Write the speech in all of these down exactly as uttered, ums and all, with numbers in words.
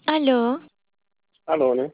Aló, Aló, ¿no?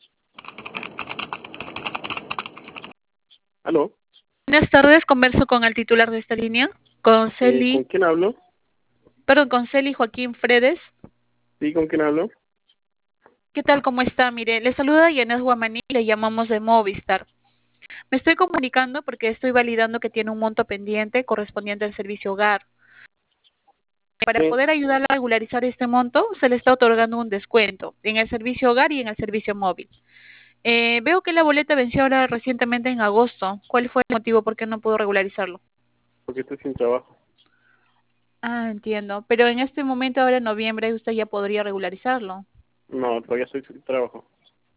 Aló, Buenas tardes, converso con el titular de esta línea, con eh, ¿con Celi, quién hablo? perdón, con Celi Joaquín Fredes. Sí, ¿con quién hablo? ¿Qué tal? ¿Cómo está? Mire, le saluda Yanez Guamaní, le llamamos de Movistar. Me estoy comunicando porque estoy validando que tiene un monto pendiente correspondiente al servicio hogar. Para Sí, poder ayudarla a regularizar este monto, se le está otorgando un descuento en el servicio hogar y en el servicio móvil. Eh, veo que la boleta venció ahora recientemente en agosto. ¿Cuál fue el motivo por qué no pudo regularizarlo? porque estoy sin trabajo. Ah, entiendo. Pero en este momento, ahora en noviembre, usted ya podría regularizarlo. No, todavía estoy sin trabajo.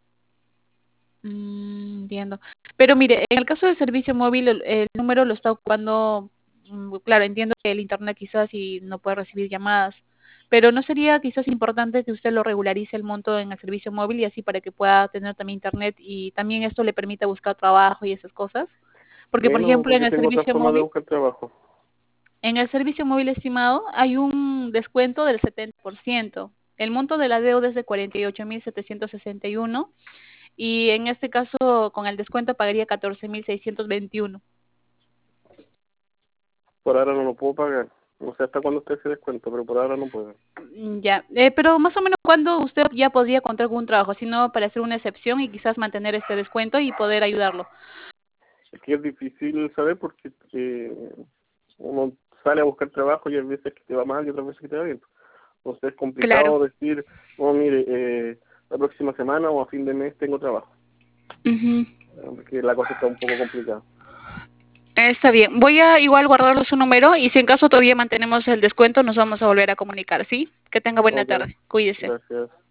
Mm, entiendo. Pero mire, en el caso del servicio móvil, el, el número lo está ocupando, mm, claro, entiendo que el internet quizás y no puede recibir llamadas, pero ¿no sería quizás importante que usted lo regularice el monto en el servicio móvil y así para que pueda tener también internet y también esto le permita buscar trabajo y esas cosas? Porque, por Bueno, ejemplo, en porque el tengo otra servicio forma de móvil, buscar trabajo. en el servicio móvil estimado hay un descuento del setenta por ciento. El monto de la deuda es de cuarenta y ocho mil setecientos sesenta y uno y en este caso con el descuento pagaría catorce mil seiscientos veintiuno. Por ahora no lo puedo pagar. No sé hasta cuándo esté ese descuento, pero por ahora no puedo. Mm, Ya, eh, pero más o menos cuándo usted ya podría contar con un trabajo, sino para hacer una excepción y quizás mantener este descuento y poder ayudarlo. Es que es difícil saber porque eh, uno sale a buscar trabajo y hay veces que te va mal y otras veces que te va bien. Entonces es Claro. complicado decir, oh, mire, eh, la próxima semana o a fin de mes tengo trabajo. Ujú. Eh, Porque la cosa está un poco complicada. Está bien. Voy a igual guardarlo su número y si en caso todavía mantenemos el descuento nos vamos a volver a comunicar, ¿sí? Que tenga buena Ok, tarde. Cuídese. gracias.